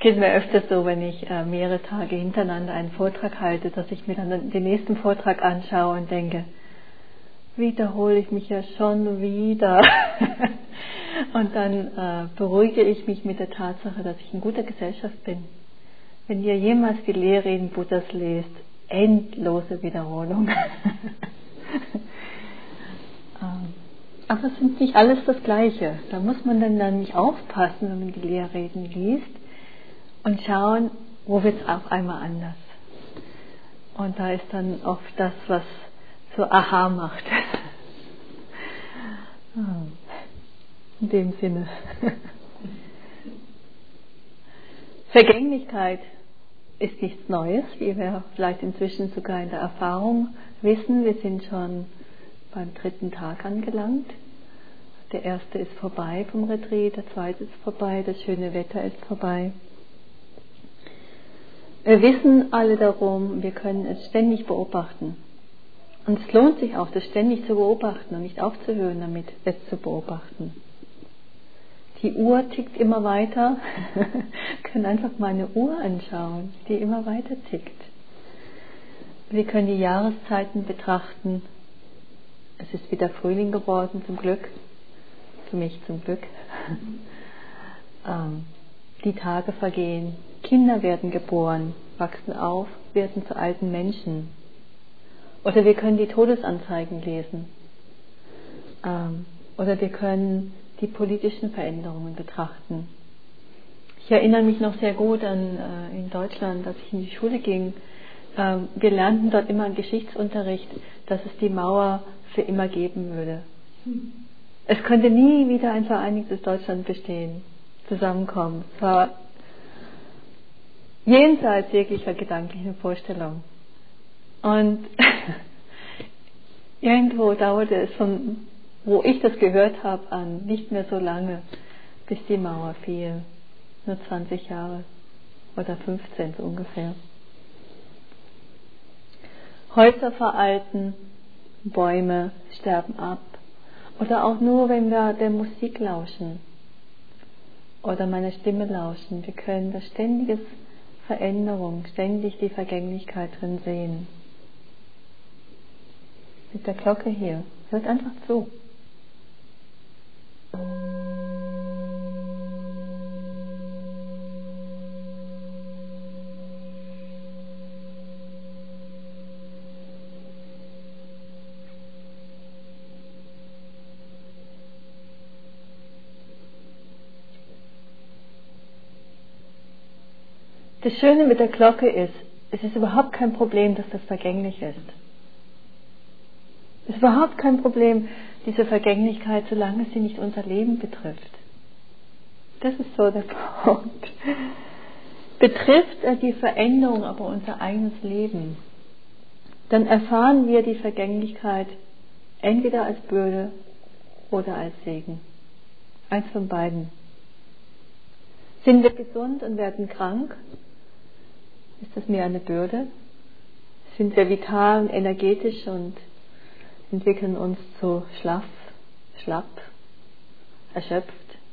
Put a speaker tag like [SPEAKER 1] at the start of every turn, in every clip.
[SPEAKER 1] geht mir öfters so, wenn ich mehrere Tage hintereinander einen Vortrag halte, dass ich mir dann den nächsten Vortrag anschaue und denke, wiederhole ich mich ja schon wieder. Und dann beruhige ich mich mit der Tatsache, dass ich in guter Gesellschaft bin. Wenn ihr jemals die Lehrreden Buddhas lest, endlose Wiederholung. Aber es sind nicht alles das Gleiche. Da muss man dann nicht aufpassen, wenn man die Lehrreden liest und schauen, wo wird es auf einmal anders. Und da ist dann oft das, was so Aha macht. In dem Sinne. Vergänglichkeit ist nichts Neues, wie wir vielleicht inzwischen sogar in der Erfahrung wissen. Wir sind schon beim 3. Tag angelangt. Der erste ist vorbei vom Retreat, der zweite ist vorbei, das schöne Wetter ist vorbei. Wir wissen alle darum, wir können es ständig beobachten. Und es lohnt sich auch, das ständig zu beobachten und nicht aufzuhören damit, es zu beobachten. Die Uhr tickt immer weiter. Wir können einfach mal eine Uhr anschauen, die immer weiter tickt. Wir können die Jahreszeiten betrachten. Es ist wieder Frühling geworden, zum Glück. Für mich zum Glück. Die Tage vergehen. Kinder werden geboren, wachsen auf, werden zu alten Menschen. Oder wir können die Todesanzeigen lesen. Oder wir können die politischen Veränderungen betrachten. Ich erinnere mich noch sehr gut an in Deutschland, als ich in die Schule ging. Wir lernten dort immer im Geschichtsunterricht, dass es die Mauer für immer geben würde. Es könnte nie wieder ein vereinigtes Deutschland bestehen, zusammenkommen. Es war jenseits jeglicher gedanklichen Vorstellung. Und irgendwo dauerte es von, wo ich das gehört habe, an nicht mehr so lange, bis die Mauer fiel. Nur 20 Jahre oder 15 so ungefähr. Häuser veralten, Bäume sterben ab. Oder auch nur, wenn wir der Musik lauschen oder meiner Stimme lauschen. Wir können da ständiges Veränderung, ständig die Vergänglichkeit drin sehen. Mit der Glocke hier. Hört einfach zu. Das Schöne mit der Glocke ist, es ist überhaupt kein Problem, dass das vergänglich ist. Es ist überhaupt kein Problem, diese Vergänglichkeit, solange sie nicht unser Leben betrifft. Das ist so der Punkt. Betrifft die Veränderung aber unser eigenes Leben, dann erfahren wir die Vergänglichkeit entweder als Bürde oder als Segen. Eins von beiden. Sind wir gesund und werden krank? Ist das mehr eine Bürde? Sind wir vital und energetisch und entwickeln uns zu schlapp, erschöpft?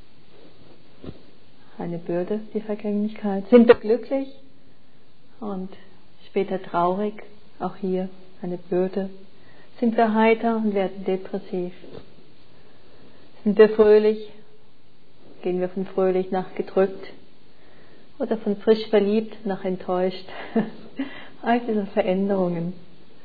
[SPEAKER 1] Eine Bürde, die Vergänglichkeit. Sind wir glücklich und später traurig? Auch hier eine Bürde. Sind wir heiter und werden depressiv? Sind wir fröhlich? Gehen wir von fröhlich nach gedrückt? Oder von frisch verliebt nach enttäuscht? All diese Veränderungen.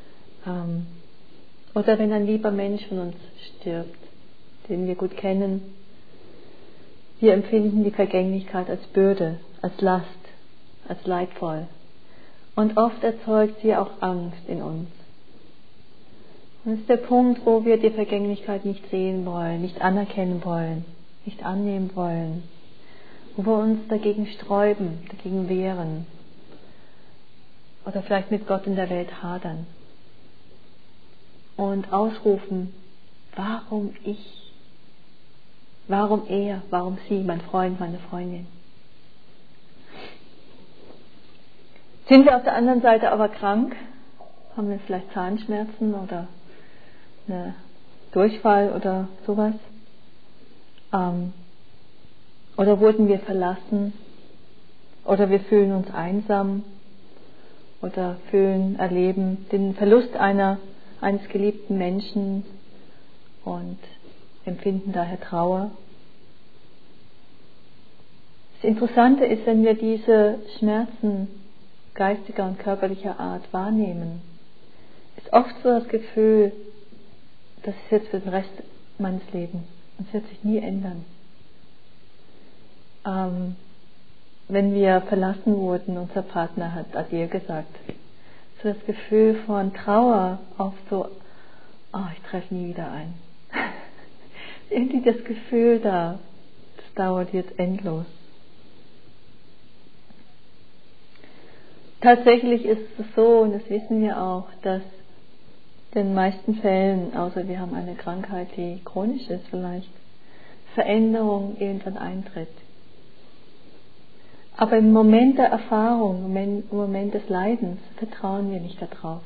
[SPEAKER 1] Oder wenn ein lieber Mensch von uns stirbt, den wir gut kennen, wir empfinden die Vergänglichkeit als Bürde, als Last, als leidvoll. Und oft erzeugt sie auch Angst in uns. Und das ist der Punkt, wo wir die Vergänglichkeit nicht sehen wollen, nicht anerkennen wollen, nicht annehmen wollen, wo wir uns dagegen sträuben, dagegen wehren oder vielleicht mit Gott in der Welt hadern und ausrufen, warum ich, warum er, warum sie, mein Freund, meine Freundin. Sind wir auf der anderen Seite aber krank, haben wir vielleicht Zahnschmerzen oder eine Durchfall oder sowas, oder wurden wir verlassen Oder wir fühlen uns einsam oder erleben den Verlust eines geliebten Menschen und empfinden daher Trauer. Das Interessante ist, wenn wir diese Schmerzen geistiger und körperlicher Art wahrnehmen, ist oft so das Gefühl, das ist jetzt für den Rest meines Lebens und es wird sich nie ändern. Wenn wir verlassen wurden, unser Partner hat Adieu gesagt, so das Gefühl von Trauer, auch so, ich treffe nie wieder ein. Irgendwie das Gefühl da, das dauert jetzt endlos. Tatsächlich ist es so, und das wissen wir auch, dass in den meisten Fällen, außer wir haben eine Krankheit, die chronisch ist vielleicht, Veränderung irgendwann eintritt. Aber im Moment der Erfahrung, im Moment des Leidens, vertrauen wir nicht darauf.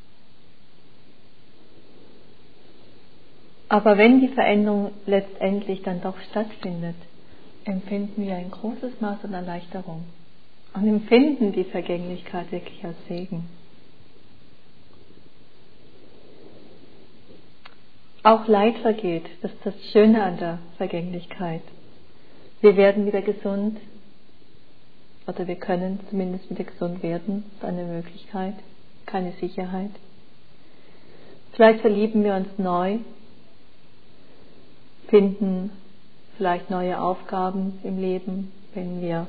[SPEAKER 1] Aber wenn die Veränderung letztendlich dann doch stattfindet, empfinden wir ein großes Maß an Erleichterung und empfinden die Vergänglichkeit wirklich als Segen. Auch Leid vergeht, das ist das Schöne an der Vergänglichkeit. Wir werden wieder gesund, oder wir können zumindest wieder gesund werden, das ist eine Möglichkeit, keine Sicherheit. Vielleicht verlieben wir uns neu, finden vielleicht neue Aufgaben im Leben, wenn wir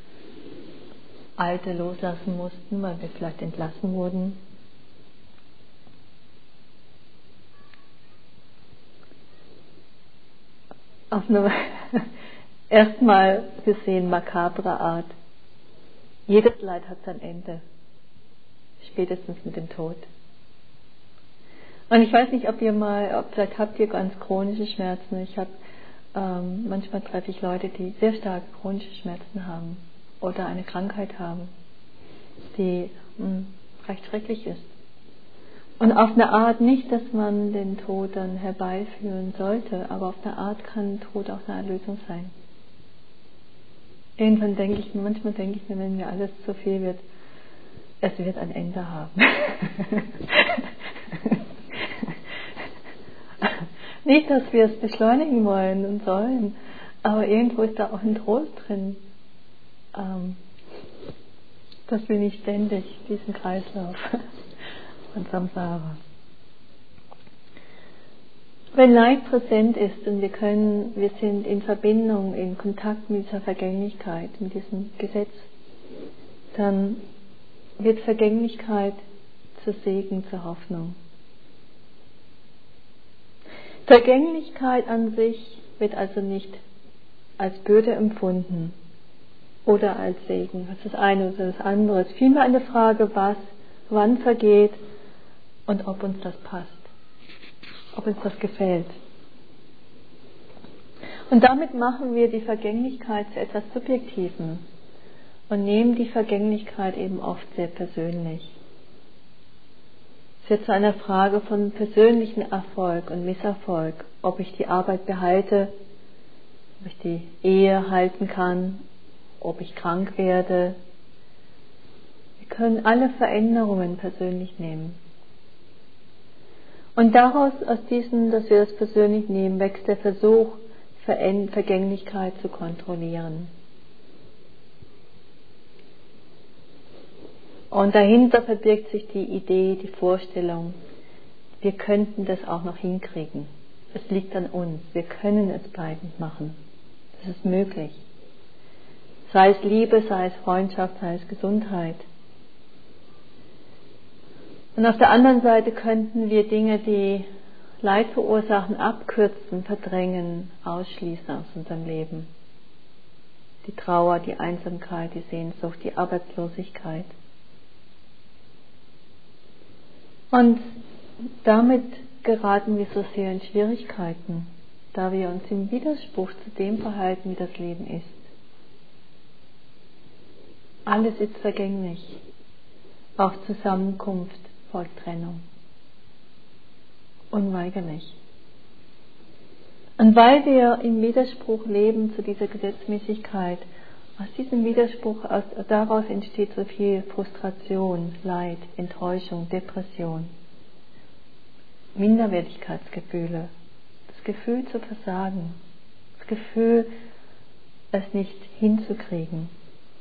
[SPEAKER 1] alte loslassen mussten, weil wir vielleicht entlassen wurden. Auf eine erstmal gesehen makabre Art. Jedes Leid hat sein Ende, spätestens mit dem Tod. Und ich weiß nicht, vielleicht habt ihr ganz chronische Schmerzen. Manchmal treffe ich Leute, die sehr starke chronische Schmerzen haben oder eine Krankheit haben, die recht schrecklich ist. Und auf eine Art nicht, dass man den Tod dann herbeiführen sollte, aber auf eine Art kann Tod auch eine Erlösung sein. Manchmal denke ich mir, wenn mir alles zu viel wird, es wird ein Ende haben. Nicht, dass wir es beschleunigen wollen und sollen, aber irgendwo ist da auch ein Trost drin, dass wir nicht ständig diesen Kreislauf von Samsara. Wenn Leid präsent ist und wir sind in Verbindung, in Kontakt mit dieser Vergänglichkeit, mit diesem Gesetz, dann wird Vergänglichkeit zur Segen, zur Hoffnung. Vergänglichkeit an sich wird also nicht als Bürde empfunden oder als Segen. Das ist das eine oder das andere. Es ist vielmehr eine Frage, was, wann vergeht und ob uns das passt, ob uns das gefällt. Und damit machen wir die Vergänglichkeit zu etwas Subjektivem und nehmen die Vergänglichkeit eben oft sehr persönlich. Es wird zu einer Frage von persönlichem Erfolg und Misserfolg, ob ich die Arbeit behalte, ob ich die Ehe halten kann, ob ich krank werde. Wir können alle Veränderungen persönlich nehmen. Und daraus, aus diesem, dass wir das persönlich nehmen, wächst der Versuch, Vergänglichkeit zu kontrollieren. Und dahinter verbirgt sich die Idee, die Vorstellung, wir könnten das auch noch hinkriegen. Es liegt an uns. Wir können es bleibend machen. Das ist möglich. Sei es Liebe, sei es Freundschaft, sei es Gesundheit. Und auf der anderen Seite könnten wir Dinge, die Leid verursachen, abkürzen, verdrängen, ausschließen aus unserem Leben. Die Trauer, die Einsamkeit, die Sehnsucht, die Arbeitslosigkeit. Und damit geraten wir so sehr in Schwierigkeiten, da wir uns im Widerspruch zu dem verhalten, wie das Leben ist. Alles ist vergänglich. Auch Zusammenkunft folgt Trennung. Unweigerlich. Und weil wir im Widerspruch leben zu dieser Gesetzmäßigkeit Aus diesem Widerspruch, daraus entsteht so viel Frustration, Leid, Enttäuschung, Depression, Minderwertigkeitsgefühle, das Gefühl zu versagen, das Gefühl, es nicht hinzukriegen.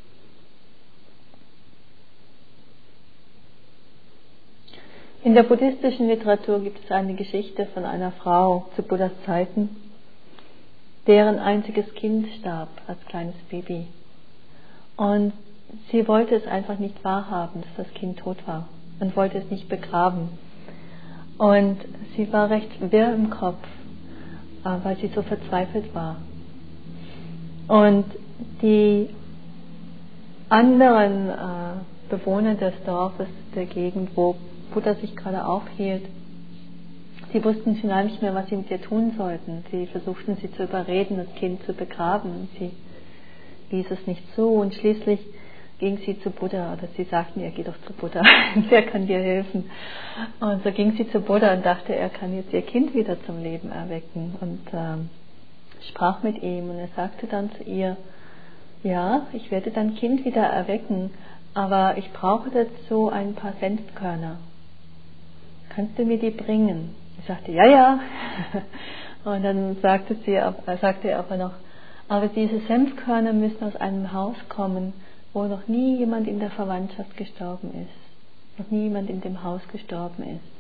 [SPEAKER 1] In der buddhistischen Literatur gibt es eine Geschichte von einer Frau zu Buddhas Zeiten, deren einziges Kind starb als kleines Baby. Und sie wollte es einfach nicht wahrhaben, dass das Kind tot war und wollte es nicht begraben. Und sie war recht wirr im Kopf, weil sie so verzweifelt war. Und die anderen Bewohner des Dorfes, der Gegend, wo Buddha sich gerade aufhielt, sie wussten schon gar nicht mehr, was sie mit ihr tun sollten. Sie versuchten sie zu überreden, das Kind zu begraben. Und sie ließ es nicht zu. Und schließlich ging sie zu Buddha. Oder sie sagten ihr, geh doch zu Buddha, der kann dir helfen. Und so ging sie zu Buddha und dachte, er kann jetzt ihr Kind wieder zum Leben erwecken. Und sprach mit ihm. Und er sagte dann zu ihr, ja, ich werde dein Kind wieder erwecken, aber ich brauche dazu ein paar Senfkörner. Kannst du mir die bringen? Ich sagte, ja, ja. Und dann sagte er aber noch, aber diese Senfkörner müssen aus einem Haus kommen, wo noch nie jemand in der Verwandtschaft gestorben ist. Noch nie jemand in dem Haus gestorben ist.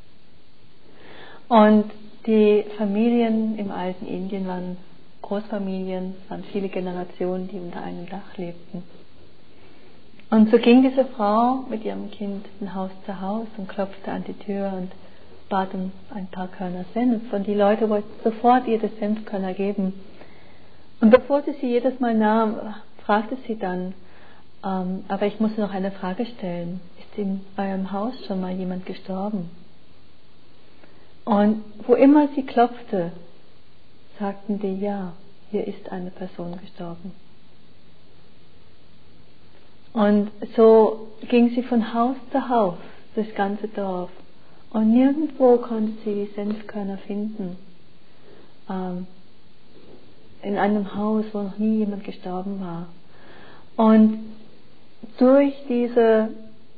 [SPEAKER 1] Und die Familien im alten Indien waren Großfamilien, waren viele Generationen, die unter einem Dach lebten. Und so ging diese Frau mit ihrem Kind von Haus zu Haus und klopfte an die Tür und bat um ein paar Körner Senf. Und die Leute wollten sofort ihr das Senfkörner geben. Und bevor sie jedes Mal nahm, fragte sie dann, aber ich muss noch eine Frage stellen. Ist in eurem Haus schon mal jemand gestorben? Und wo immer sie klopfte, sagten die, ja, hier ist eine Person gestorben. Und so ging sie von Haus zu Haus, das ganze Dorf. Und nirgendwo konnte sie die Senfkörner finden. In einem Haus, wo noch nie jemand gestorben war. Und durch diese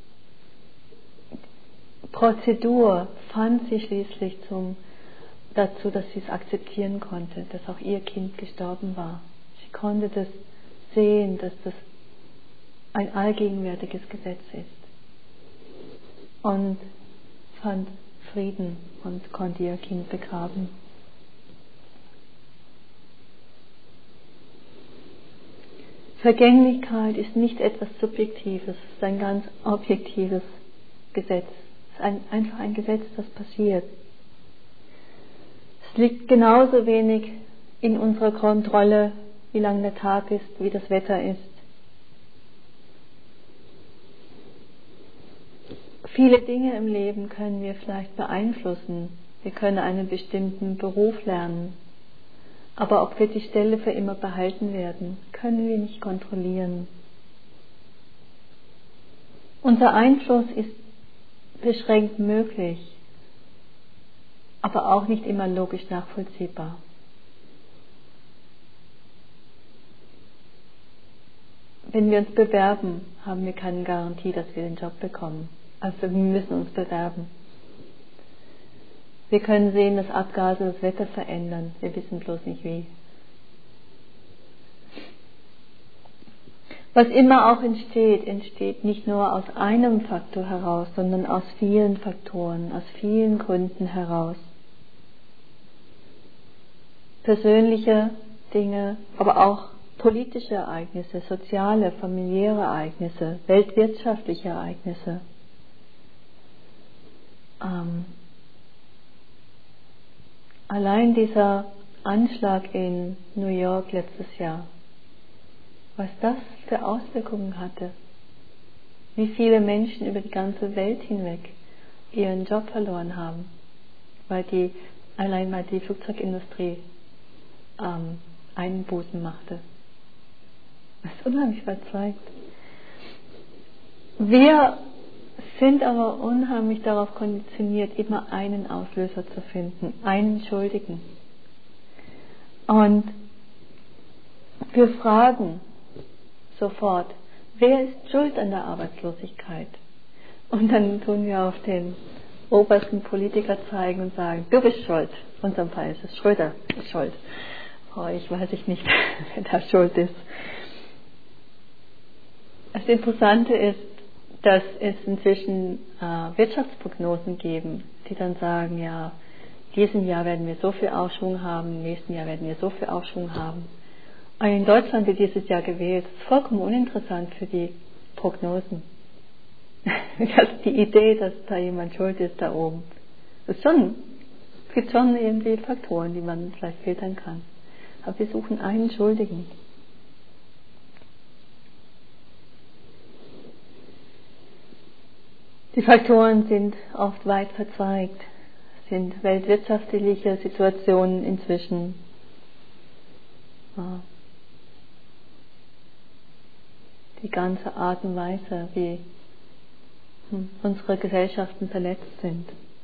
[SPEAKER 1] Prozedur fand sie schließlich dazu, dass sie es akzeptieren konnte, dass auch ihr Kind gestorben war. Sie konnte das sehen, dass das ein allgegenwärtiges Gesetz ist. Und fand Frieden und konnte ihr Kind begraben. Vergänglichkeit ist nicht etwas Subjektives, es ist ein ganz objektives Gesetz. Es ist einfach ein Gesetz, das passiert. Es liegt genauso wenig in unserer Kontrolle, wie lang der Tag ist, wie das Wetter ist. Viele Dinge im Leben können wir vielleicht beeinflussen. Wir können einen bestimmten Beruf lernen. Aber ob wir die Stelle für immer behalten werden, können wir nicht kontrollieren. Unser Einfluss ist beschränkt möglich, aber auch nicht immer logisch nachvollziehbar. Wenn wir uns bewerben, haben wir keine Garantie, dass wir den Job bekommen. Also wir müssen uns bewerben. Wir können sehen, dass Abgase das Wetter verändern. Wir wissen bloß nicht wie. Was immer auch entsteht, entsteht nicht nur aus einem Faktor heraus, sondern aus vielen Faktoren, aus vielen Gründen heraus. Persönliche Dinge, aber auch politische Ereignisse, soziale, familiäre Ereignisse, weltwirtschaftliche Ereignisse. Allein dieser Anschlag in New York letztes Jahr, was das für Auswirkungen hatte, wie viele Menschen über die ganze Welt hinweg ihren Job verloren haben, weil die Flugzeugindustrie Einbußen machte. Das ist unheimlich verzweigt. Wir sind aber unheimlich darauf konditioniert, immer einen Auslöser zu finden, einen Schuldigen. Und wir fragen, sofort, wer ist schuld an der Arbeitslosigkeit? Und dann tun wir auf den obersten Politiker zeigen und sagen, du bist schuld. In unserem Fall ist es Schröder, ist schuld. Ich weiß nicht, wer da schuld ist. Das Interessante ist, dass es inzwischen Wirtschaftsprognosen geben, die dann sagen, ja, diesem Jahr werden wir so viel Aufschwung haben, im nächsten Jahr werden wir so viel Aufschwung haben. Und in Deutschland wird dieses Jahr gewählt. Das ist vollkommen uninteressant für die Prognosen. Die Idee, dass da jemand schuld ist da oben. Es gibt schon irgendwie Faktoren, die man vielleicht filtern kann. Aber wir suchen einen Schuldigen. Die Faktoren sind oft weit verzweigt. Es sind weltwirtschaftliche Situationen inzwischen. Die ganze Art und Weise, wie unsere Gesellschaften verletzt sind.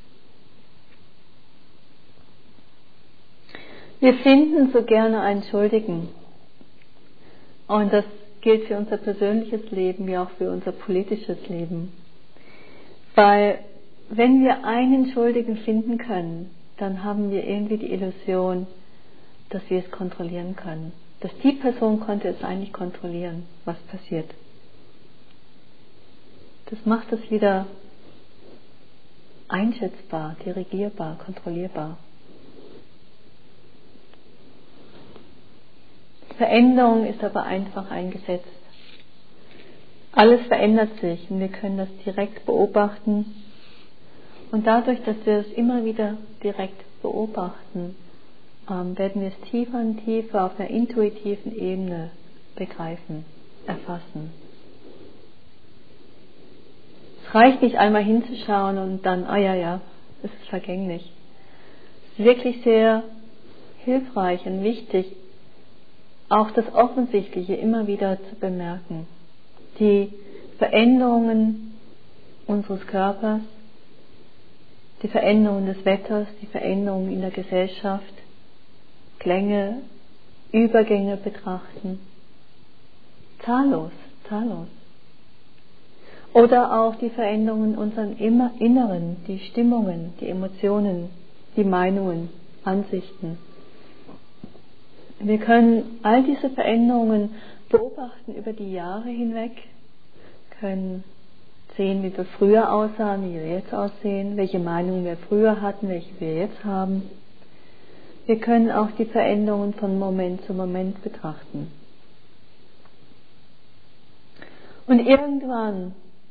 [SPEAKER 1] Wir finden so gerne einen Schuldigen. Und das gilt für unser persönliches Leben wie auch für unser politisches Leben. Weil wenn wir einen Schuldigen finden können, dann haben wir irgendwie die Illusion, dass wir es kontrollieren können. Dass die Person konnte es eigentlich kontrollieren, was passiert. Das macht es wieder einschätzbar, dirigierbar, kontrollierbar. Veränderung ist aber einfach eingesetzt. Alles verändert sich und wir können das direkt beobachten. Und dadurch, dass wir es immer wieder direkt beobachten, werden wir es tiefer und tiefer auf einer intuitiven Ebene begreifen, erfassen. Es reicht nicht einmal hinzuschauen und dann, es ist vergänglich. Es ist wirklich sehr hilfreich und wichtig, auch das Offensichtliche immer wieder zu bemerken. Die Veränderungen unseres Körpers, die Veränderungen des Wetters, die Veränderungen in der Gesellschaft, Klänge, Übergänge betrachten. Zahllos. Oder auch die Veränderungen in unserem Inneren, die Stimmungen, die Emotionen, die Meinungen, Ansichten. Wir können all diese Veränderungen beobachten über die Jahre hinweg, können sehen, wie wir früher aussahen, wie wir jetzt aussehen, welche Meinungen wir früher hatten, welche wir jetzt haben. Wir können auch die Veränderungen von Moment zu Moment betrachten. Und irgendwann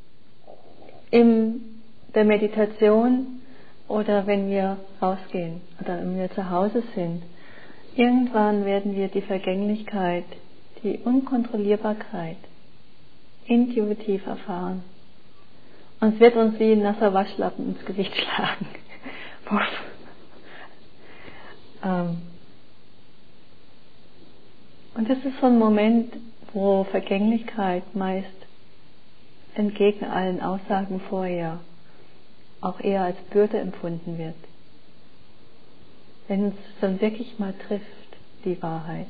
[SPEAKER 1] in der Meditation oder wenn wir rausgehen oder wenn wir zu Hause sind, irgendwann werden wir die Vergänglichkeit, die Unkontrollierbarkeit intuitiv erfahren. Und es wird uns wie ein nasser Waschlappen ins Gesicht schlagen. Und das ist so ein Moment, wo Vergänglichkeit meist entgegen allen Aussagen vorher auch eher als Bürde empfunden wird. Wenn es dann wirklich mal trifft, die Wahrheit.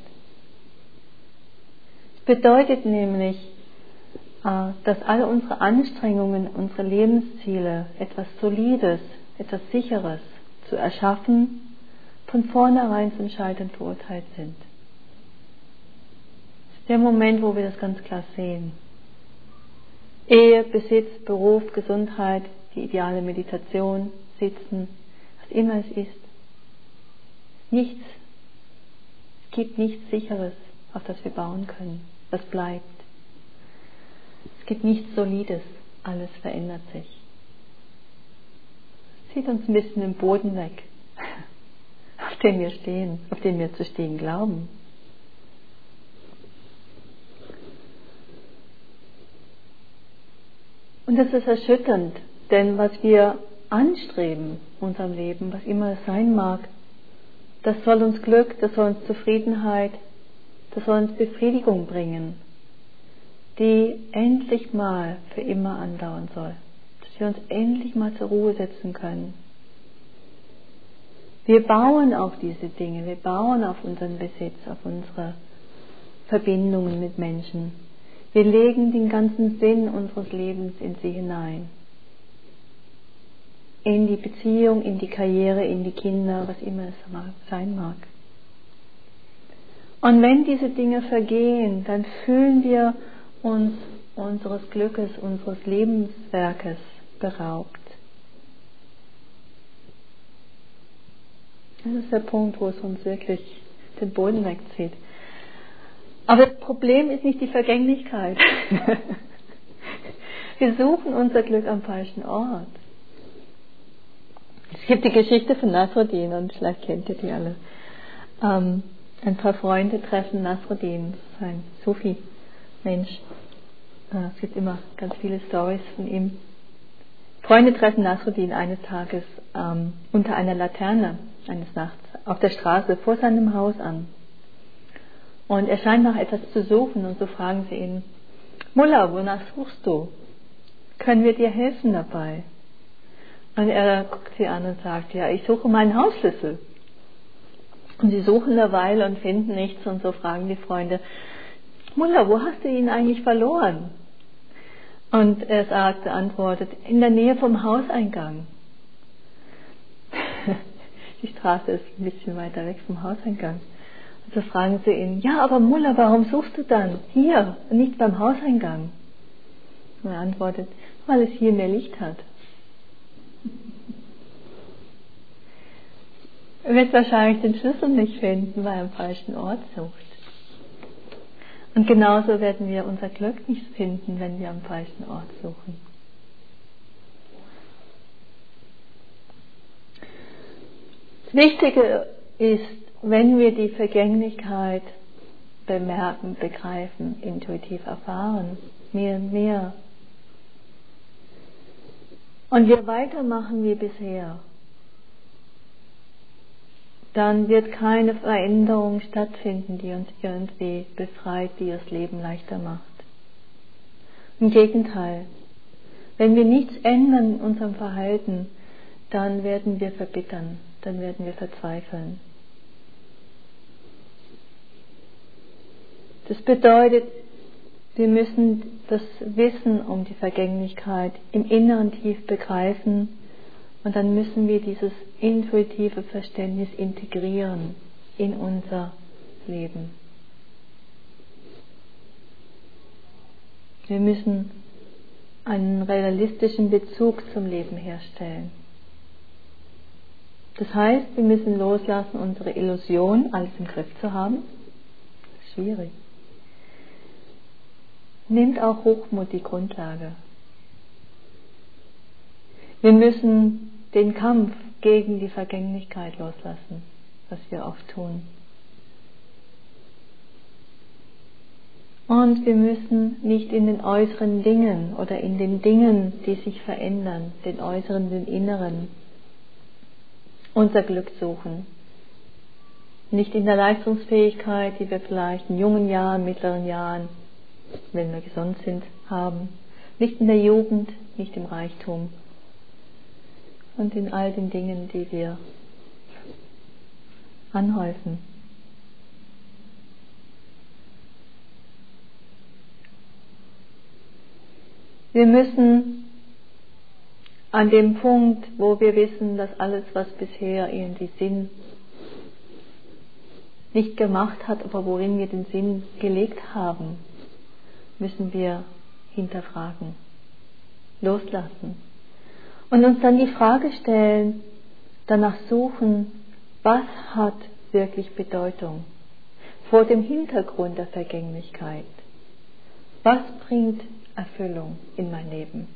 [SPEAKER 1] Es bedeutet nämlich, dass alle unsere Anstrengungen, unsere Lebensziele, etwas Solides, etwas Sicheres zu erschaffen, von vornherein zum Scheitern verurteilt sind. Das ist der Moment, wo wir das ganz klar sehen. Ehe, Besitz, Beruf, Gesundheit, die ideale Meditation, Sitzen, was immer es ist. Nichts. Es gibt nichts Sicheres, auf das wir bauen können, was bleibt. Es gibt nichts Solides, alles verändert sich. Es zieht uns ein bisschen den Boden weg, auf dem wir stehen, auf dem wir zu stehen glauben. Und das ist erschütternd, denn was wir anstreben in unserem Leben, was immer es sein mag, das soll uns Glück, das soll uns Zufriedenheit, das soll uns Befriedigung bringen, die endlich mal für immer andauern soll, dass wir uns endlich mal zur Ruhe setzen können. Wir bauen auf diese Dinge, wir bauen auf unseren Besitz, auf unsere Verbindungen mit Menschen. Wir legen den ganzen Sinn unseres Lebens in sie hinein. In die Beziehung, in die Karriere, in die Kinder, was immer es sein mag. Und wenn diese Dinge vergehen, dann fühlen wir uns unseres Glückes, unseres Lebenswerkes beraubt. Das ist der Punkt, wo es uns wirklich den Boden wegzieht. Aber das Problem ist nicht die Vergänglichkeit. Wir suchen unser Glück am falschen Ort. Es gibt die Geschichte von Nasruddin und vielleicht kennt ihr die alle. Ein paar Freunde treffen Nasruddin, ein Sufi-Mensch. Es gibt immer ganz viele Storys von ihm. Freunde treffen Nasruddin eines Tages unter einer Laterne eines Nachts auf der Straße vor seinem Haus an. Und er scheint nach etwas zu suchen und so fragen sie ihn: Mullah, wonach suchst du? Können wir dir helfen dabei? Und er guckt sie an und sagt: Ja, ich suche meinen Hausschlüssel. Und sie suchen eine Weile und finden nichts und so fragen die Freunde: Mullah, wo hast du ihn eigentlich verloren? Und er antwortet: in der Nähe vom Hauseingang. Die Straße ist ein bisschen weiter weg vom Hauseingang. Und so fragen sie ihn: Ja, aber Mullah, warum suchst du dann hier und nicht beim Hauseingang? Und er antwortet: weil es hier mehr Licht hat. Er wird wahrscheinlich den Schlüssel nicht finden, weil er am falschen Ort sucht. Und genauso werden wir unser Glück nicht finden, wenn wir am falschen Ort suchen. Das Wichtige ist, wenn wir die Vergänglichkeit bemerken, begreifen, intuitiv erfahren, mehr und mehr, und wir weitermachen wie bisher, dann wird keine Veränderung stattfinden, die uns irgendwie befreit, die das Leben leichter macht. Im Gegenteil, wenn wir nichts ändern in unserem Verhalten, dann werden wir verbittern, dann werden wir verzweifeln. Das bedeutet, wir müssen das Wissen um die Vergänglichkeit im Inneren tief begreifen und dann müssen wir dieses intuitive Verständnis integrieren in unser Leben. Wir müssen einen realistischen Bezug zum Leben herstellen. Das heißt, wir müssen loslassen, unsere Illusion, alles im Griff zu haben. Das ist schwierig. Nimmt auch Hochmut die Grundlage. Wir müssen den Kampf gegen die Vergänglichkeit loslassen, was wir oft tun. Und wir müssen nicht in den äußeren Dingen oder in den Dingen, die sich verändern, den äußeren, den inneren, unser Glück suchen. Nicht in der Leistungsfähigkeit, die wir vielleicht in jungen Jahren, mittleren Jahren, wenn wir gesund sind, haben. Nicht in der Jugend, nicht im Reichtum. Und in all den Dingen, die wir anhäufen. Wir müssen an dem Punkt, wo wir wissen, dass alles, was bisher irgendwie Sinn nicht gemacht hat, aber worin wir den Sinn gelegt haben, müssen wir hinterfragen, loslassen. Und uns dann die Frage stellen, danach suchen, was hat wirklich Bedeutung vor dem Hintergrund der Vergänglichkeit? Was bringt Erfüllung in mein Leben?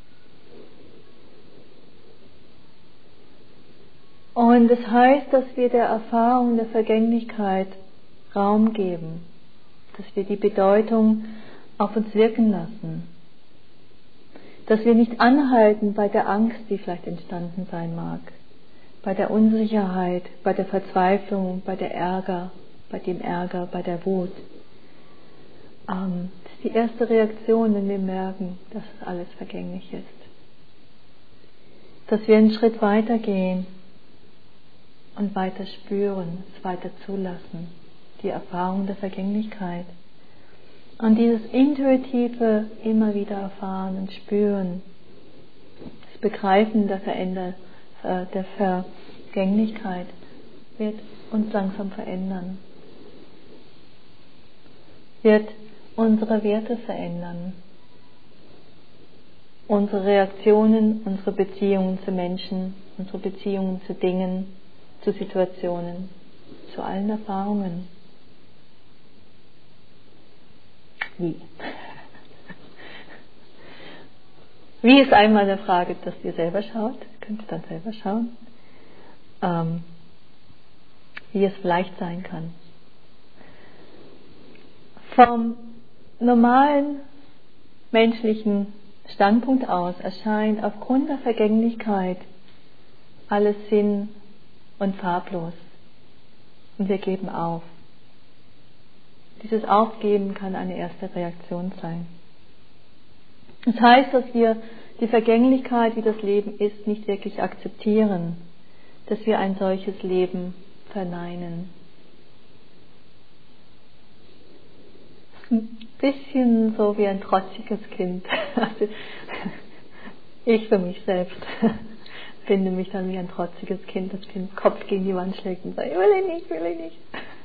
[SPEAKER 1] Und das heißt, dass wir der Erfahrung der Vergänglichkeit Raum geben, dass wir die Bedeutung auf uns wirken lassen, dass wir nicht anhalten bei der Angst, die vielleicht entstanden sein mag, bei der Unsicherheit, bei der Verzweiflung, bei dem Ärger, bei der Wut. Das ist die erste Reaktion, wenn wir merken, dass es alles vergänglich ist. Dass wir einen Schritt weiter gehen und weiter spüren, es weiter zulassen, die Erfahrung der Vergänglichkeit. Und dieses intuitive immer wieder erfahren und spüren, das Begreifen der Vergänglichkeit wird uns langsam verändern, wird unsere Werte verändern, unsere Reaktionen, unsere Beziehungen zu Menschen, unsere Beziehungen zu Dingen, zu Situationen, zu allen Erfahrungen. Wie? Wie ist einmal eine Frage, dass ihr selber schaut, könnt ihr dann selber schauen, wie es vielleicht sein kann. Vom normalen menschlichen Standpunkt aus erscheint aufgrund der Vergänglichkeit alles sinn- und farblos. Und wir geben auf. Dieses Aufgeben kann eine erste Reaktion sein. Das heißt, dass wir die Vergänglichkeit, wie das Leben ist, nicht wirklich akzeptieren, dass wir ein solches Leben verneinen. Ein bisschen so wie ein trotziges Kind. Also ich für mich selbst finde mich dann wie ein trotziges Kind, das den Kopf gegen die Wand schlägt und sagt, will ich nicht.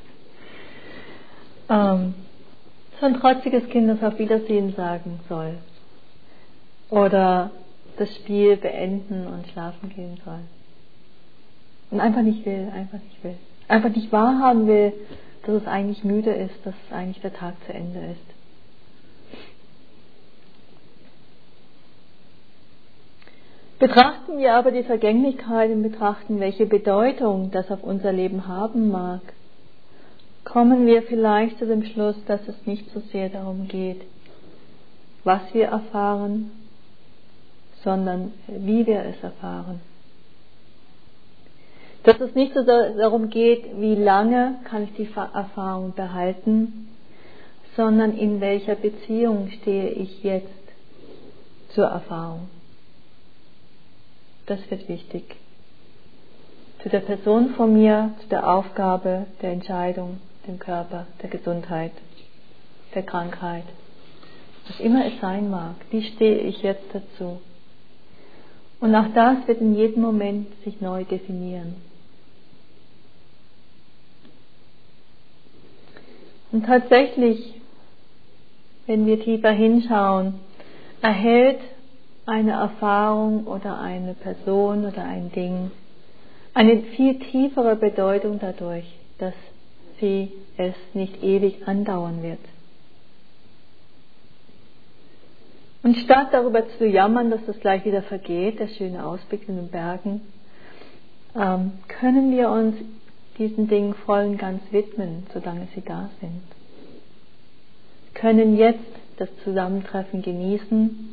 [SPEAKER 1] So ein trotziges Kind, das auf Wiedersehen sagen soll. Oder das Spiel beenden und schlafen gehen soll. Und einfach nicht will. Einfach nicht wahrhaben will, dass es eigentlich müde ist, dass eigentlich der Tag zu Ende ist. Betrachten wir aber die Vergänglichkeit und betrachten, welche Bedeutung das auf unser Leben haben mag, kommen wir vielleicht zu dem Schluss, dass es nicht so sehr darum geht, was wir erfahren, sondern wie wir es erfahren. Dass es nicht so darum geht, wie lange kann ich die Erfahrung behalten, sondern in welcher Beziehung stehe ich jetzt zur Erfahrung. Das wird wichtig. Zu der Person vor mir, zu der Aufgabe, der Entscheidung, dem Körper, der Gesundheit, der Krankheit. Was immer es sein mag, wie stehe ich jetzt dazu? Und auch das wird in jedem Moment sich neu definieren. Und tatsächlich, wenn wir tiefer hinschauen, erhält eine Erfahrung oder eine Person oder ein Ding eine viel tiefere Bedeutung dadurch, dass sie es nicht ewig andauern wird. Und statt darüber zu jammern, dass das gleich wieder vergeht, der schöne Ausblick in den Bergen, können wir uns diesen Dingen voll und ganz widmen, solange sie da sind. Können jetzt das Zusammentreffen genießen,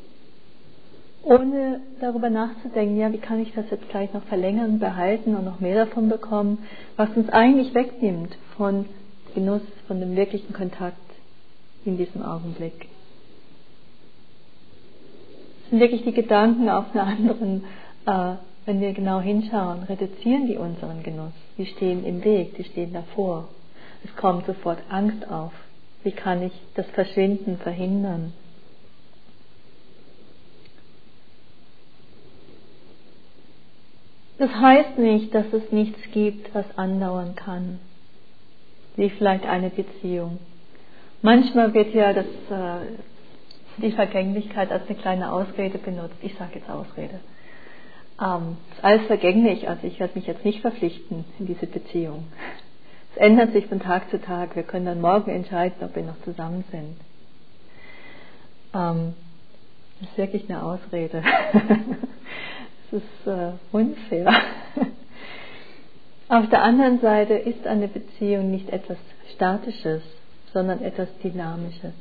[SPEAKER 1] ohne darüber nachzudenken, ja, wie kann ich das jetzt gleich noch verlängern, behalten und noch mehr davon bekommen, was uns eigentlich wegnimmt von Genuss, von dem wirklichen Kontakt in diesem Augenblick. Das sind wirklich die Gedanken auf einer anderen, wenn wir genau hinschauen, reduzieren die unseren Genuss. Die stehen im Weg, die stehen davor. Es kommt sofort Angst auf. Wie kann ich das Verschwinden verhindern? Das heißt nicht, dass es nichts gibt, was andauern kann, wie vielleicht eine Beziehung. Manchmal wird ja die Vergänglichkeit als eine kleine Ausrede benutzt. Ich sage jetzt Ausrede. Ist alles vergänglich, also ich werde mich jetzt nicht verpflichten in diese Beziehung. Es ändert sich von Tag zu Tag. Wir können dann morgen entscheiden, ob wir noch zusammen sind. Das ist wirklich eine Ausrede. Das ist unfair. Auf der anderen Seite ist eine Beziehung nicht etwas Statisches, sondern etwas Dynamisches.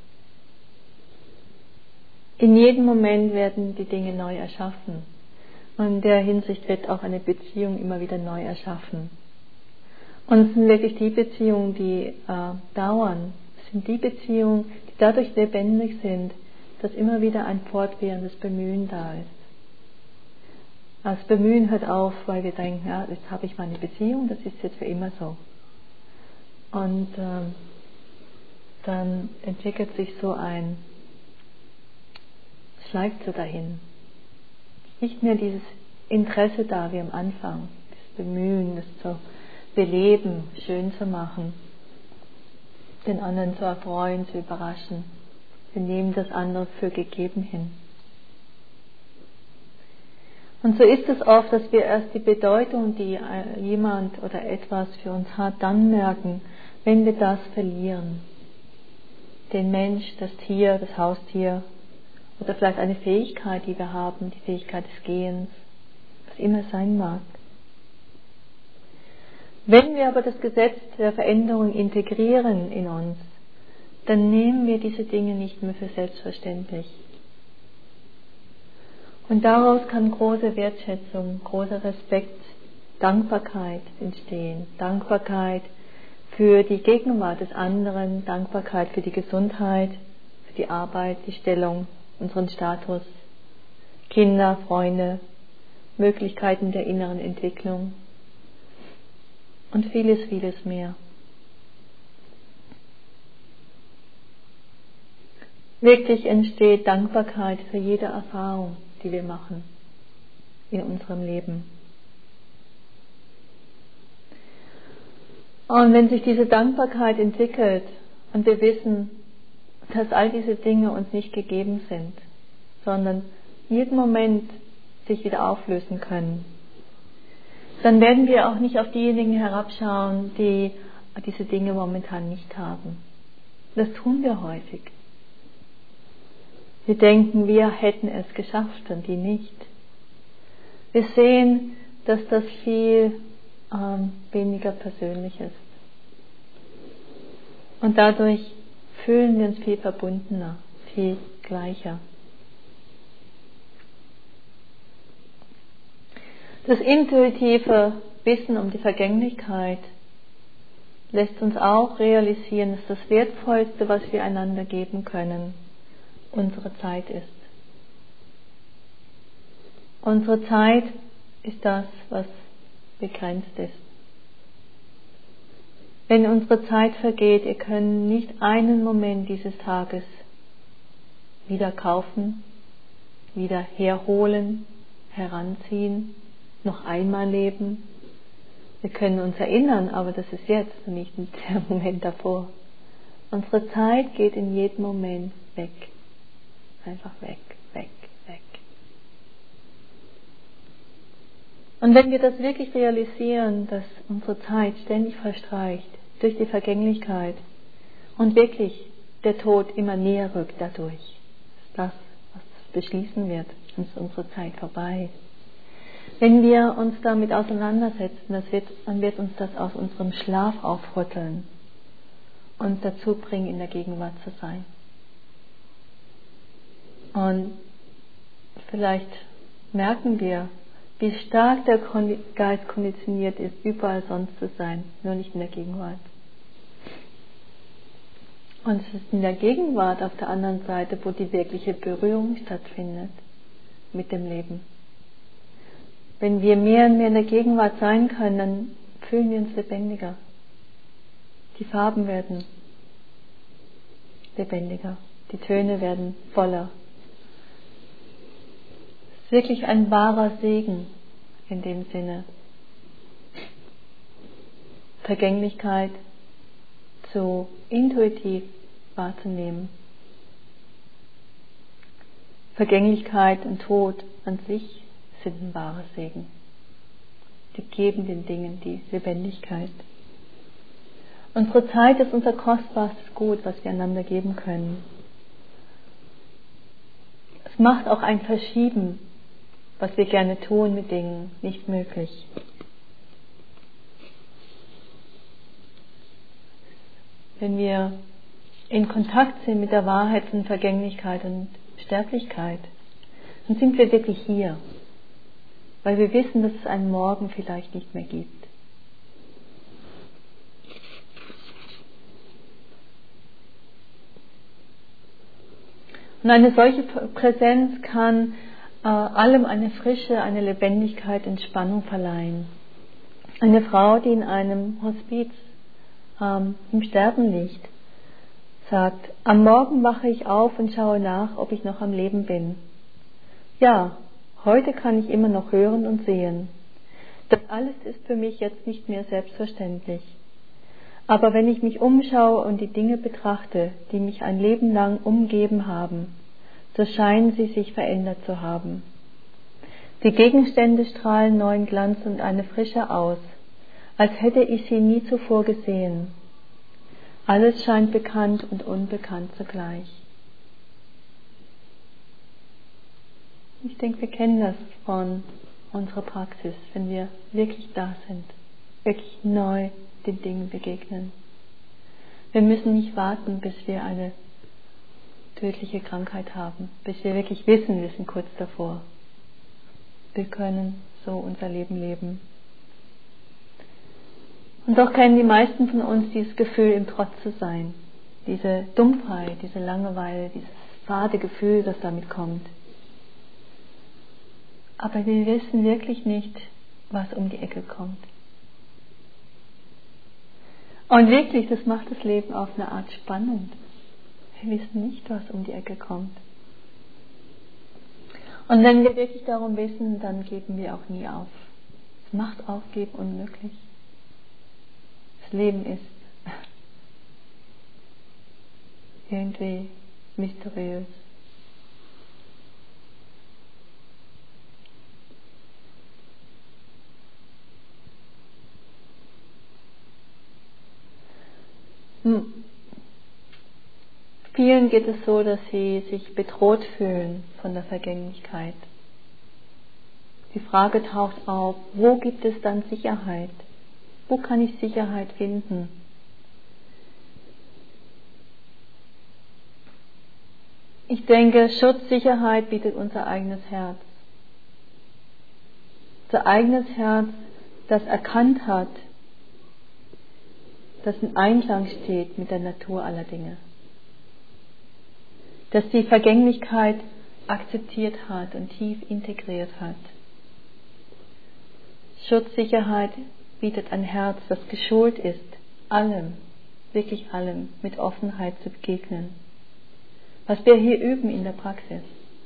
[SPEAKER 1] In jedem Moment werden die Dinge neu erschaffen. Und in der Hinsicht wird auch eine Beziehung immer wieder neu erschaffen. Und es sind wirklich die Beziehungen, die dauern. Es sind die Beziehungen, die dadurch lebendig sind, dass immer wieder ein fortwährendes Bemühen da ist. Das Bemühen hört auf, weil wir denken, ja, jetzt habe ich meine Beziehung, das ist jetzt für immer so. Und dann entwickelt sich schleift so dahin. Nicht mehr dieses Interesse da wie am Anfang, das Bemühen, das zu beleben, schön zu machen, den anderen zu erfreuen, zu überraschen. Wir nehmen das andere für gegeben hin. Und so ist es oft, dass wir erst die Bedeutung, die jemand oder etwas für uns hat, dann merken, wenn wir das verlieren. Den Mensch, das Tier, das Haustier oder vielleicht eine Fähigkeit, die wir haben, die Fähigkeit des Gehens, was immer es sein mag. Wenn wir aber das Gesetz der Veränderung integrieren in uns, dann nehmen wir diese Dinge nicht mehr für selbstverständlich. Und daraus kann große Wertschätzung, großer Respekt, Dankbarkeit entstehen. Dankbarkeit für die Gegenwart des anderen, Dankbarkeit für die Gesundheit, für die Arbeit, die Stellung, unseren Status, Kinder, Freunde, Möglichkeiten der inneren Entwicklung und vieles, vieles mehr. Wirklich entsteht Dankbarkeit für jede Erfahrung, die wir machen in unserem Leben. Und wenn sich diese Dankbarkeit entwickelt und wir wissen, dass all diese Dinge uns nicht gegeben sind, sondern jeden Moment sich wieder auflösen können, dann werden wir auch nicht auf diejenigen herabschauen, die diese Dinge momentan nicht haben. Das tun wir häufig. Wir denken, wir hätten es geschafft und die nicht. Wir sehen, dass das viel weniger persönlich ist. Und dadurch fühlen wir uns viel verbundener, viel gleicher. Das intuitive Wissen um die Vergänglichkeit lässt uns auch realisieren, dass das Wertvollste, was wir einander geben können, unsere Zeit ist. Unsere Zeit ist das, was begrenzt ist. Wenn unsere Zeit vergeht, ihr könnt nicht einen Moment dieses Tages wieder kaufen, wieder herholen, heranziehen, noch einmal leben. Wir können uns erinnern, aber das ist jetzt und nicht der Moment davor. Unsere Zeit geht in jedem Moment weg. Einfach weg, weg, weg. Und wenn wir das wirklich realisieren, dass unsere Zeit ständig verstreicht durch die Vergänglichkeit und wirklich der Tod immer näher rückt dadurch, ist das, was beschließen wird, dann ist unsere Zeit vorbei. Wenn wir uns damit auseinandersetzen, dann wird uns das aus unserem Schlaf aufrütteln und dazu bringen, in der Gegenwart zu sein. Und vielleicht merken wir, wie stark der Geist konditioniert ist, überall sonst zu sein, nur nicht in der Gegenwart. Und es ist in der Gegenwart auf der anderen Seite, wo die wirkliche Berührung stattfindet mit dem Leben. Wenn wir mehr und mehr in der Gegenwart sein können, dann fühlen wir uns lebendiger. Die Farben werden lebendiger, die Töne werden voller. Es ist wirklich ein wahrer Segen in dem Sinne, Vergänglichkeit so intuitiv wahrzunehmen. Vergänglichkeit und Tod an sich sind ein wahrer Segen. Die geben den Dingen die Lebendigkeit. Unsere Zeit ist unser kostbarstes Gut, was wir einander geben können. Es macht auch ein Verschieben, was wir gerne tun mit Dingen, nicht möglich. Wenn wir in Kontakt sind mit der Wahrheit von Vergänglichkeit und Sterblichkeit, dann sind wir wirklich hier, weil wir wissen, dass es einen Morgen vielleicht nicht mehr gibt. Und eine solche Präsenz kann allem eine Frische, eine Lebendigkeit, Entspannung verleihen. Eine Frau, die in einem Hospiz im Sterben liegt, sagt, am Morgen wache ich auf und schaue nach, ob ich noch am Leben bin. Ja, heute kann ich immer noch hören und sehen. Das alles ist für mich jetzt nicht mehr selbstverständlich. Aber wenn ich mich umschaue und die Dinge betrachte, die mich ein Leben lang umgeben haben, so scheinen sie sich verändert zu haben. Die Gegenstände strahlen neuen Glanz und eine Frische aus, als hätte ich sie nie zuvor gesehen. Alles scheint bekannt und unbekannt zugleich. Ich denke, wir kennen das von unserer Praxis, wenn wir wirklich da sind, wirklich neu den Dingen begegnen. Wir müssen nicht warten, bis wir eine tödliche Krankheit haben, bis wir wirklich wissen, wir sind kurz davor. Wir können so unser Leben leben. Und doch kennen die meisten von uns dieses Gefühl, im Trotz zu sein. Diese Dumpfheit, diese Langeweile, dieses fade Gefühl, das damit kommt. Aber wir wissen wirklich nicht, was um die Ecke kommt. Und wirklich, das macht das Leben auf eine Art spannend. Wir wissen nicht, was um die Ecke kommt. Und wenn wir wirklich darum wissen, dann geben wir auch nie auf. Es macht Aufgeben unmöglich. Das Leben ist irgendwie mysteriös. Vielen geht es so, dass sie sich bedroht fühlen von der Vergänglichkeit. Die Frage taucht auf, wo gibt es dann Sicherheit? Wo kann ich Sicherheit finden? Ich denke, Schutz, Sicherheit bietet unser eigenes Herz. Unser eigenes Herz, das erkannt hat, das in Einklang steht mit der Natur aller Dinge. Das die Vergänglichkeit akzeptiert hat und tief integriert hat. Schutzsicherheit bietet ein Herz, das geschult ist, allem, wirklich allem, mit Offenheit zu begegnen. Was wir hier üben in der Praxis.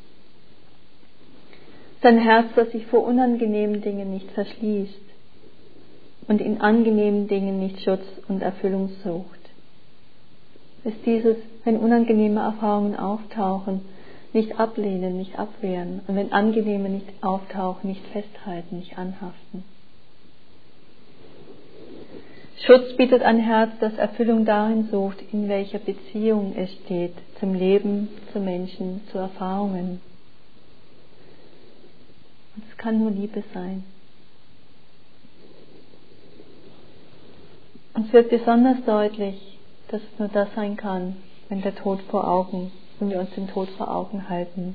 [SPEAKER 1] Es ist ein Herz, das sich vor unangenehmen Dingen nicht verschließt und in angenehmen Dingen nicht Schutz und Erfüllung sucht. Es ist dieses, wenn unangenehme Erfahrungen auftauchen, nicht ablehnen, nicht abwehren und wenn angenehme nicht auftauchen, nicht festhalten, nicht anhaften. Schutz bietet ein Herz, das Erfüllung darin sucht, in welcher Beziehung es steht, zum Leben, zu Menschen, zu Erfahrungen. Und es kann nur Liebe sein. Und es wird besonders deutlich, dass es nur das sein kann, wenn der Tod vor Augen, wenn wir uns den Tod vor Augen halten.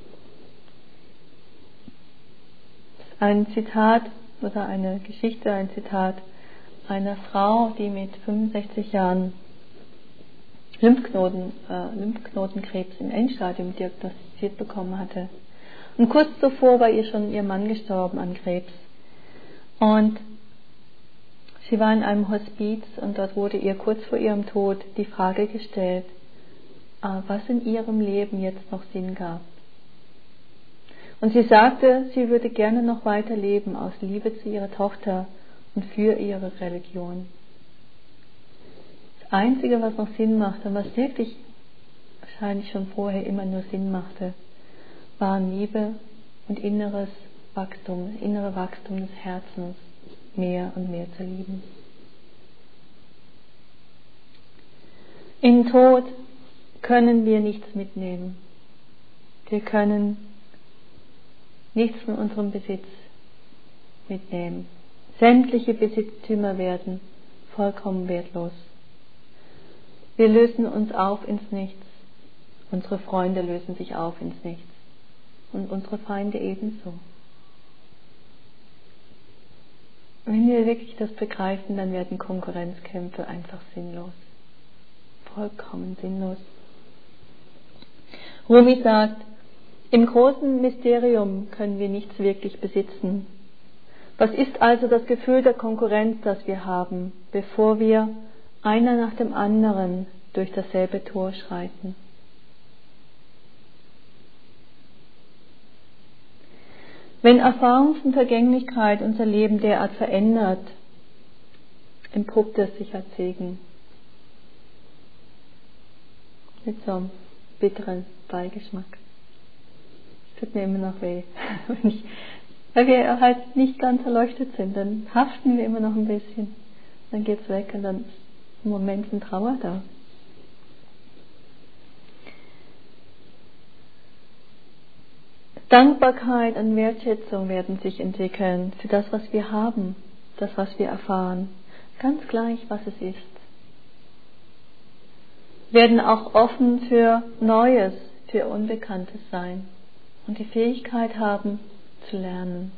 [SPEAKER 1] Ein Zitat oder eine Geschichte, ein Zitat einer Frau, die mit 65 Jahren Lymphknotenkrebs im Endstadium diagnostiziert bekommen hatte. Und kurz zuvor war ihr schon ihr Mann gestorben an Krebs. Und sie war in einem Hospiz und dort wurde ihr kurz vor ihrem Tod die Frage gestellt, was in ihrem Leben jetzt noch Sinn gab. Und sie sagte, sie würde gerne noch weiter leben aus Liebe zu ihrer Tochter und für ihre Religion. Das Einzige, was noch Sinn machte und was wirklich wahrscheinlich schon vorher immer nur Sinn machte, waren Liebe und inneres Wachstum, das innere Wachstum des Herzens, mehr und mehr zu lieben. Im Tod können wir nichts mitnehmen. Wir können nichts von unserem Besitz mitnehmen. Sämtliche Besitztümer werden vollkommen wertlos. Wir lösen uns auf ins Nichts. Unsere Freunde lösen sich auf ins Nichts. Und unsere Feinde ebenso. Wenn wir wirklich das begreifen, dann werden Konkurrenzkämpfe einfach sinnlos. Vollkommen sinnlos. Rumi sagt, im großen Mysterium können wir nichts wirklich besitzen. Was ist also das Gefühl der Konkurrenz, das wir haben, bevor wir einer nach dem anderen durch dasselbe Tor schreiten. Wenn Erfahrung von Vergänglichkeit unser Leben derart verändert, entpuppt es sich als Segen. Mit so einem bitteren Beigeschmack. Es tut mir immer noch weh. Weil wir halt nicht ganz erleuchtet sind, dann haften wir immer noch ein bisschen. Dann geht's weg und dann ist ein Moment von Trauer da. Dankbarkeit und Wertschätzung werden sich entwickeln für das, was wir haben, das, was wir erfahren, ganz gleich, was es ist. Wir werden auch offen für Neues, für Unbekanntes sein und die Fähigkeit haben, zu lernen.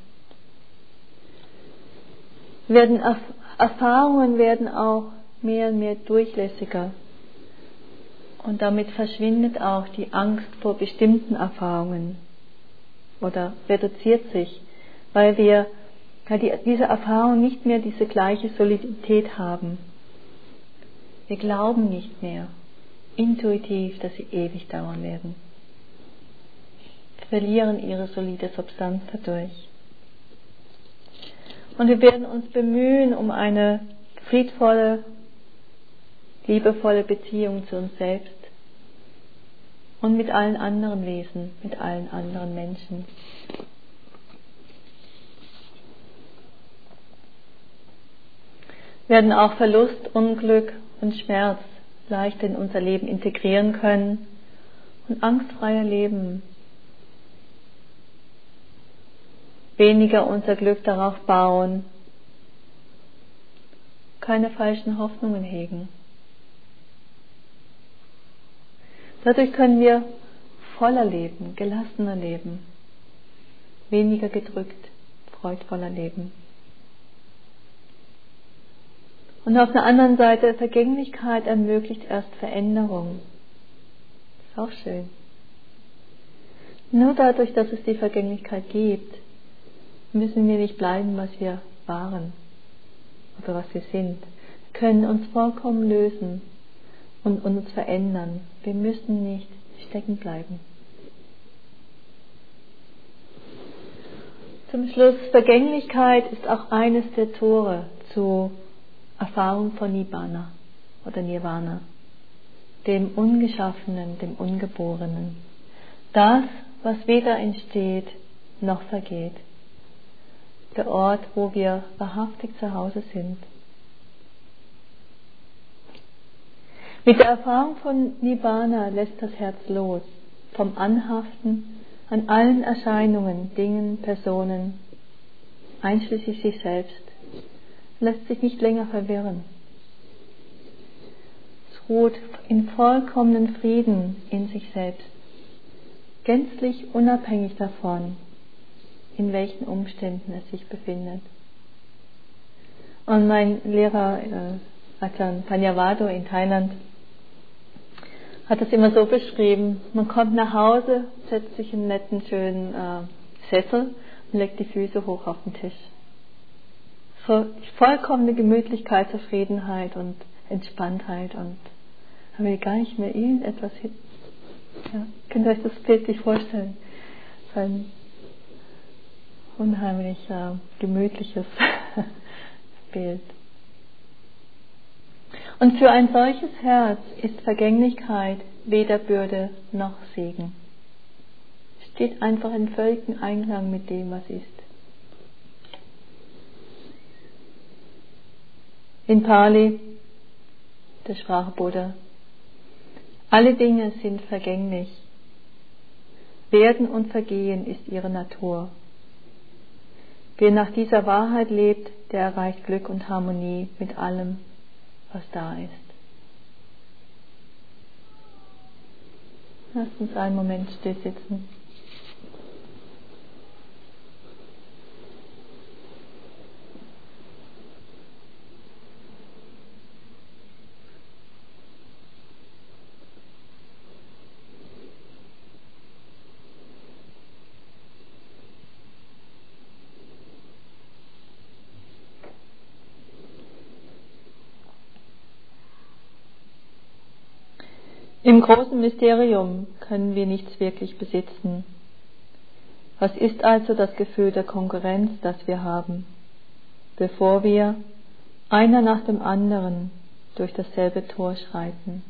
[SPEAKER 1] Erfahrungen werden auch mehr und mehr durchlässiger und damit verschwindet auch die Angst vor bestimmten Erfahrungen oder reduziert sich, weil diese Erfahrung nicht mehr diese gleiche Solidität haben. Wir glauben nicht mehr intuitiv, dass sie ewig dauern werden. Verlieren ihre solide Substanz dadurch. Und wir werden uns bemühen um eine friedvolle, liebevolle Beziehung zu uns selbst und mit allen anderen Wesen, mit allen anderen Menschen. Wir werden auch Verlust, Unglück und Schmerz leicht in unser Leben integrieren können und angstfreier leben. Weniger unser Glück darauf bauen, keine falschen Hoffnungen hegen. Dadurch können wir voller leben, gelassener leben, weniger gedrückt, freudvoller leben. Und auf der anderen Seite, Vergänglichkeit ermöglicht erst Veränderung. Ist auch schön. Nur dadurch, dass es die Vergänglichkeit gibt, müssen wir nicht bleiben, was wir waren oder was wir sind. Wir können uns vollkommen lösen und uns verändern. Wir müssen nicht stecken bleiben. Zum Schluss, Vergänglichkeit ist auch eines der Tore zur Erfahrung von Nibbana oder Nirvana, dem Ungeschaffenen, dem Ungeborenen. Das, was weder entsteht noch vergeht. Der Ort, wo wir wahrhaftig zu Hause sind. Mit der Erfahrung von Nibbana lässt das Herz los vom Anhaften an allen Erscheinungen, Dingen, Personen, einschließlich sich selbst, lässt sich nicht länger verwirren. Es ruht in vollkommenen Frieden in sich selbst, gänzlich unabhängig davon, in welchen Umständen es sich befindet. Und mein Lehrer, Ajahn Panyavado in Thailand, hat es immer so beschrieben, man kommt nach Hause, setzt sich in einen netten, schönen Sessel und legt die Füße hoch auf den Tisch. So vollkommene Gemütlichkeit, Zufriedenheit und Entspanntheit und haben wir gar nicht mehr irgendetwas hin. Ja, könnt ihr euch das bildlich vorstellen? So ein unheimlich gemütliches Bild. Und für ein solches Herz ist Vergänglichkeit weder Bürde noch Segen. Es steht einfach in völligem Einklang mit dem, was ist. In Pali, der sprach Buddha, alle Dinge sind vergänglich. Werden und Vergehen ist ihre Natur. Wer nach dieser Wahrheit lebt, der erreicht Glück und Harmonie mit allem, was da ist. Lasst uns einen Moment still sitzen. Im großen Mysterium können wir nichts wirklich besitzen. Was ist also das Gefühl der Konkurrenz, das wir haben, bevor wir einer nach dem anderen durch dasselbe Tor schreiten?